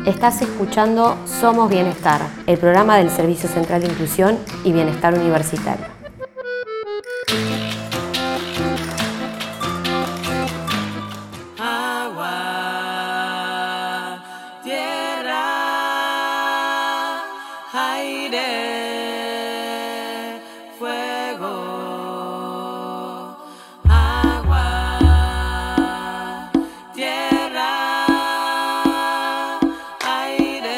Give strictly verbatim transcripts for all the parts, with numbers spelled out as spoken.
Estás escuchando Somos Bienestar, el programa del Servicio Central de Inclusión y Bienestar Universitario. Agua, tierra, aire, fuego. Agua, tierra, aire,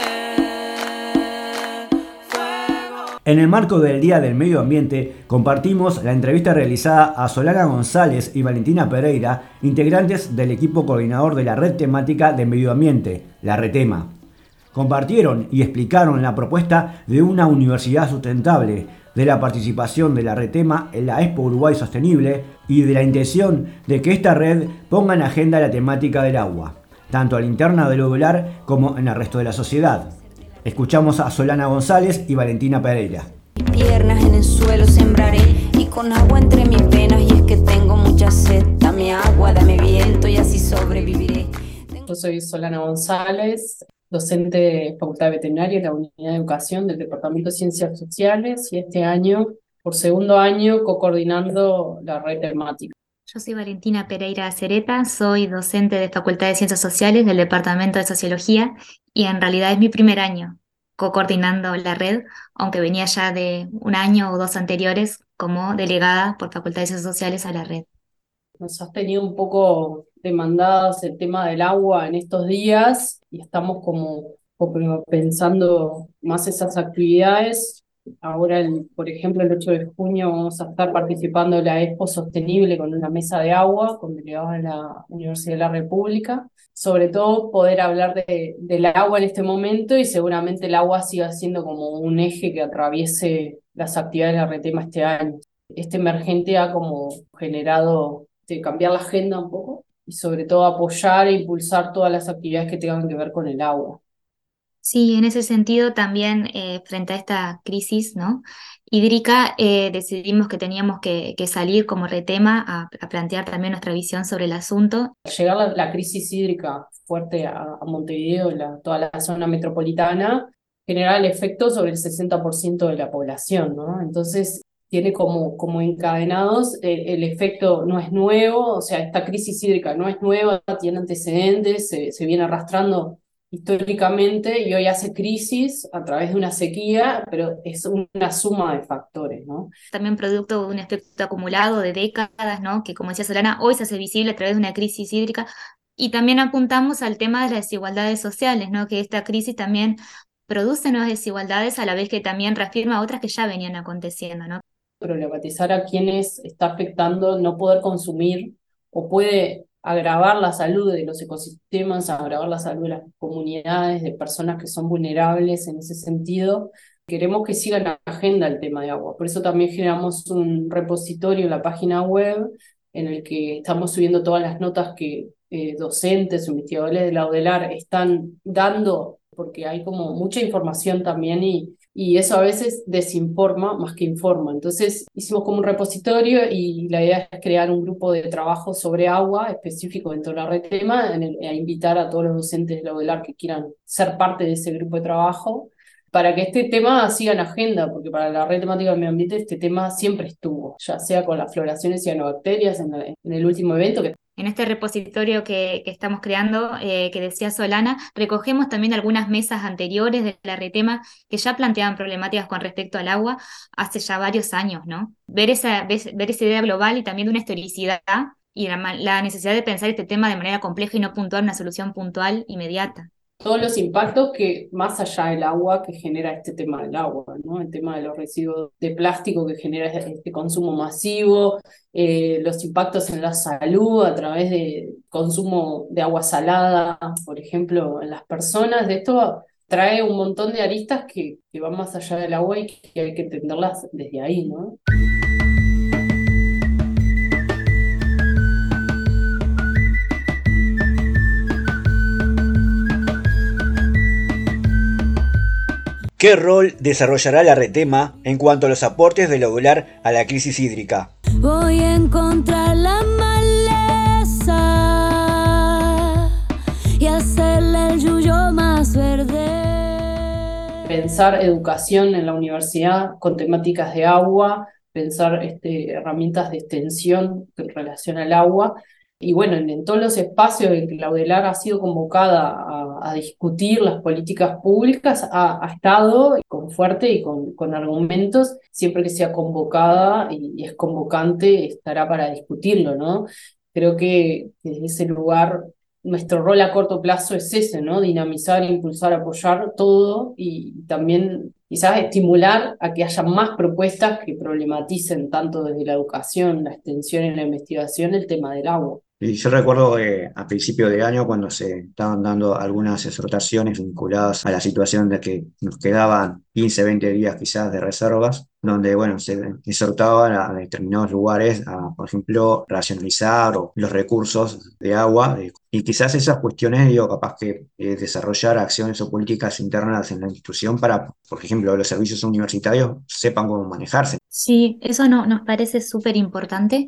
fuego. En el marco del Día del Medio Ambiente, compartimos la entrevista realizada a Solana González y Valentina Pereira, integrantes del equipo coordinador de la Red Temática de Medio Ambiente, la RETEMA. Compartieron y explicaron la propuesta de una universidad sustentable, de la participación de la RETEMA en la Expo Uruguay Sostenible y de la intención de que esta red ponga en agenda la temática del agua, tanto a la interna del Odular como en el resto de la sociedad. Escuchamos a Solana González y Valentina Pereira. Piernas en el suelo sembraré y con agua entre mis venas, y es que tengo mucha sed. Dame agua, dame viento y así sobreviviré. Yo soy Solana González, docente de Facultad de Veterinaria en la Unidad de Educación del Departamento de Ciencias Sociales, y este año, por segundo año, co-coordinando la red temática. Yo soy Valentina Pereira Cereta, soy docente de Facultad de Ciencias Sociales del Departamento de Sociología y en realidad es mi primer año co-coordinando la red, aunque venía ya de un año o dos anteriores como delegada por Facultad de Ciencias Sociales a la red. Nos has tenido un poco demandadas el tema del agua en estos días y estamos como, como pensando más esas actividades. Ahora, el, por ejemplo, el ocho de junio vamos a estar participando en la Expo Sostenible con una mesa de agua con delegados de la Universidad de la República. Sobre todo poder hablar de, del agua en este momento, y seguramente el agua siga siendo como un eje que atraviese las actividades de la RETEMA este año. Este emergente ha como generado de cambiar la agenda un poco y sobre todo apoyar e impulsar todas las actividades que tengan que ver con el agua. Sí, en ese sentido también eh, frente a esta crisis, ¿no?, hídrica, eh, decidimos que teníamos que, que salir como RETEMA a, a plantear también nuestra visión sobre el asunto. Al llegar la, la crisis hídrica fuerte a, a Montevideo, la, toda la zona metropolitana, genera el efecto sobre el sesenta por ciento de la población, ¿no? Entonces tiene como, como encadenados, eh, el efecto no es nuevo, o sea, esta crisis hídrica no es nueva, tiene antecedentes, se, se viene arrastrando históricamente y hoy hace crisis a través de una sequía, pero es una suma de factores, ¿no? También producto de un efecto acumulado de décadas, ¿no?, que como decía Solana, hoy se hace visible a través de una crisis hídrica, y también apuntamos al tema de las desigualdades sociales, ¿no?, que esta crisis también produce nuevas desigualdades a la vez que también reafirma otras que ya venían aconteciendo, ¿no? Problematizar a quienes está afectando no poder consumir o puede agravar la salud de los ecosistemas, agravar la salud de las comunidades, de personas que son vulnerables en ese sentido. Queremos que siga en la agenda el tema de agua. Por eso también generamos un repositorio en la página web en el que estamos subiendo todas las notas que eh, docentes o investigadores de la Odelar están dando, porque hay como mucha información también y Y eso a veces desinforma más que informa. Entonces hicimos como un repositorio y la idea es crear un grupo de trabajo sobre agua específico dentro de la RETEMA, en el, a invitar a todos los docentes de la Odelar que quieran ser parte de ese grupo de trabajo, para que este tema siga en agenda, porque para la Red Temática del Medio Ambiente este tema siempre estuvo, ya sea con las floraciones y cianobacterias en, la, en el último evento que En este repositorio que, que estamos creando, eh, que decía Solana, recogemos también algunas mesas anteriores de la RETEMA que ya planteaban problemáticas con respecto al agua hace ya varios años, ¿no? Ver esa, ver esa idea global y también de una historicidad y la, la necesidad de pensar este tema de manera compleja y no puntual, una solución puntual inmediata. Todos los impactos que, más allá del agua, que genera este tema del agua, ¿no? El tema de los residuos de plástico que genera este consumo masivo, eh, los impactos en la salud a través de consumo de agua salada, por ejemplo, en las personas. De esto trae un montón de aristas que, que van más allá del agua y que hay que entenderlas desde ahí, ¿no? ¿Qué rol desarrollará la RETEMA en cuanto a los aportes del Odular a la crisis hídrica? Voy a encontrar la maleza y hacerle el yuyo más verde. pensar educación en la universidad con temáticas de agua, pensar este, herramientas de extensión en relación al agua. Y bueno, en, en todos los espacios en que la UDELAR ha sido convocada a, a discutir las políticas públicas, ha, ha estado con fuerte y con, con argumentos, siempre que sea convocada y, y es convocante, estará para discutirlo, ¿no? Creo que desde ese lugar nuestro rol a corto plazo es ese, ¿no? Dinamizar, impulsar, apoyar todo y también quizás estimular a que haya más propuestas que problematicen tanto desde la educación, la extensión y la investigación el tema del agua. Y yo recuerdo eh, a principio de año cuando se estaban dando algunas exhortaciones vinculadas a la situación de que nos quedaban quince, veinte días quizás de reservas, donde bueno, se exhortaban a determinados lugares a, por ejemplo, racionalizar o los recursos de agua eh, y quizás esas cuestiones, digo, capaz que eh, desarrollar acciones o políticas internas en la institución para, por ejemplo, los servicios universitarios sepan cómo manejarse. Sí, eso no, nos parece súper importante.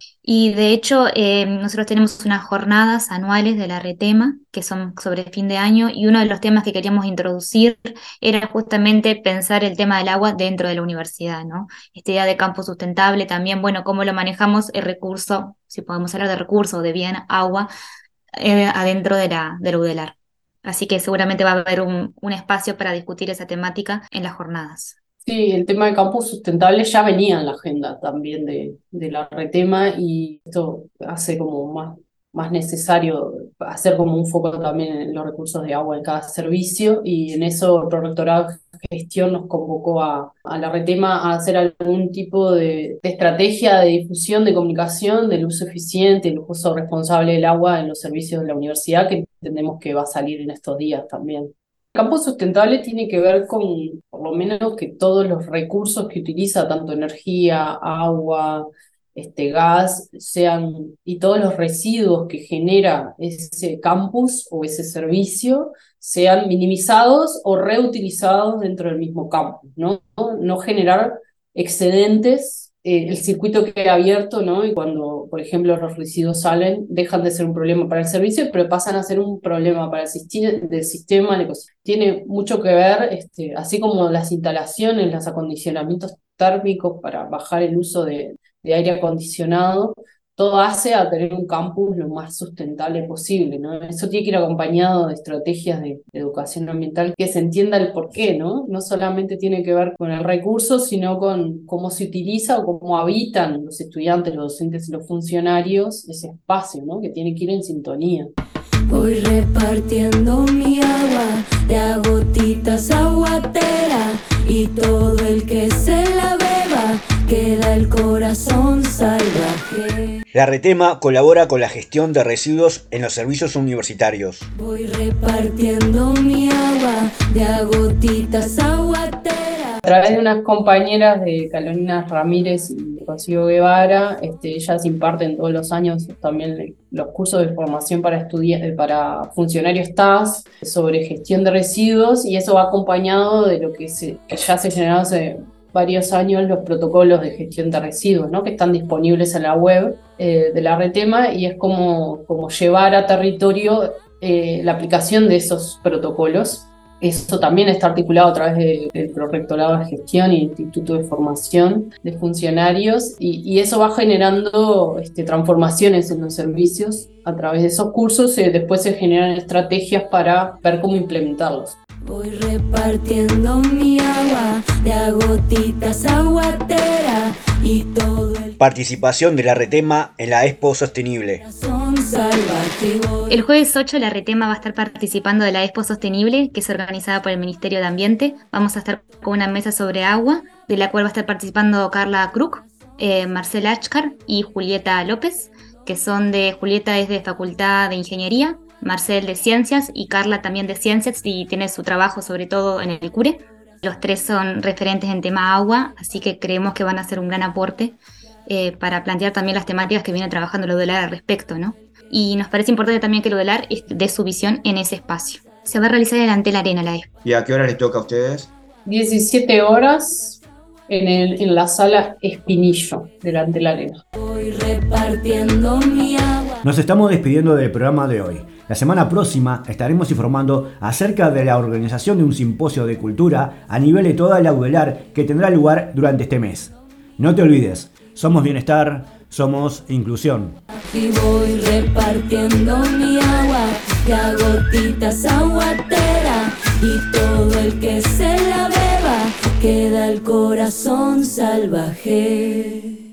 Y de hecho, eh, nosotros tenemos unas jornadas anuales de la RETEMA, que son sobre fin de año, y uno de los temas que queríamos introducir era justamente pensar el tema del agua dentro de la universidad, ¿no? Esta idea de campo sustentable también, bueno, cómo lo manejamos el recurso, si podemos hablar de recurso o de bien agua, eh, adentro de la, de la UDELAR. Así que seguramente va a haber un, un espacio para discutir esa temática en las jornadas. Sí, el tema de campus sustentable ya venía en la agenda también de, de la RETEMA y esto hace como más, más necesario hacer como un foco también en los recursos de agua en cada servicio y en eso el Prorrectorado de Gestión nos convocó a, a la RETEMA a hacer algún tipo de, de estrategia de difusión, de comunicación, del uso eficiente, el uso responsable del agua en los servicios de la universidad que entendemos que va a salir en estos días también. El campo sustentable tiene que ver con, por lo menos, que todos los recursos que utiliza, tanto energía, agua, este, gas, sean, y todos los residuos que genera ese campus o ese servicio, sean minimizados o reutilizados dentro del mismo campus, ¿no? No generar excedentes. Eh, el circuito queda abierto, ¿no? Y cuando, por ejemplo, los residuos salen, dejan de ser un problema para el servicio, pero pasan a ser un problema para el sistema, del sistema, el ecosistema. Tiene mucho que ver, este, así como las instalaciones, los acondicionamientos térmicos para bajar el uso de, de aire acondicionado, todo hace a tener un campus lo más sustentable posible, ¿no? Eso tiene que ir acompañado de estrategias de, de educación ambiental, que se entienda el porqué, ¿no? No solamente tiene que ver con el recurso, sino con cómo se utiliza o cómo habitan los estudiantes, los docentes y los funcionarios ese espacio, ¿no? Que tiene que ir en sintonía. Voy repartiendo mi agua de a gotitas aguatera y todo el que se la beba queda el corazón salvaje. La RETEMA colabora con la gestión de residuos en los servicios universitarios. Voy repartiendo mi agua de a gotitas aguatera. A través de unas compañeras de Carolina Ramírez y Rocío Guevara, este, ellas imparten todos los años también los cursos de formación para estudiantes, para funcionarios T A S sobre gestión de residuos y eso va acompañado de lo que, se, que ya se generó hace varios años los protocolos de gestión de residuos, ¿no? Que están disponibles en la web eh, de la RETEMA y es como, como llevar a territorio eh, la aplicación de esos protocolos. Eso también está articulado a través de, del Prorrectorado de Gestión y Instituto de Formación de Funcionarios y, y eso va generando este, transformaciones en los servicios a través de esos cursos y después se generan estrategias para ver cómo implementarlos. Voy repartiendo mi agua de a gotitas aguatera y todo el... Participación de la RETEMA en la Expo Sostenible. El jueves ocho la RETEMA va a estar participando de la Expo Sostenible, que es organizada por el Ministerio de Ambiente. Vamos a estar con una mesa sobre agua, de la cual va a estar participando Carla Kruk, eh, Marcela Achkar y Julieta López, que son de, Julieta es de Facultad de Ingeniería, Marcel de Ciencias y Carla también de Ciencias y tiene su trabajo sobre todo en el CURE. Los tres son referentes en tema agua, así que creemos que van a hacer un gran aporte eh, para plantear también las temáticas que viene trabajando la UDELAR al respecto, ¿no? Y nos parece importante también que la UDELAR dé su visión en ese espacio. Se va a realizar en el Antel Arena la Expo. ¿Y a qué hora les toca a ustedes? diecisiete horas en, el, en la sala Espinillo del Antel Arena. Voy repartiendo mi agua. Nos estamos despidiendo del programa de hoy. La semana próxima estaremos informando acerca de la organización de un simposio de cultura a nivel de toda la Audelar que tendrá lugar durante este mes. No te olvides, somos bienestar, somos inclusión. Y voy repartiendo mi agua, de a gotitas aguatera, y todo el que se la beba, queda el corazón salvaje.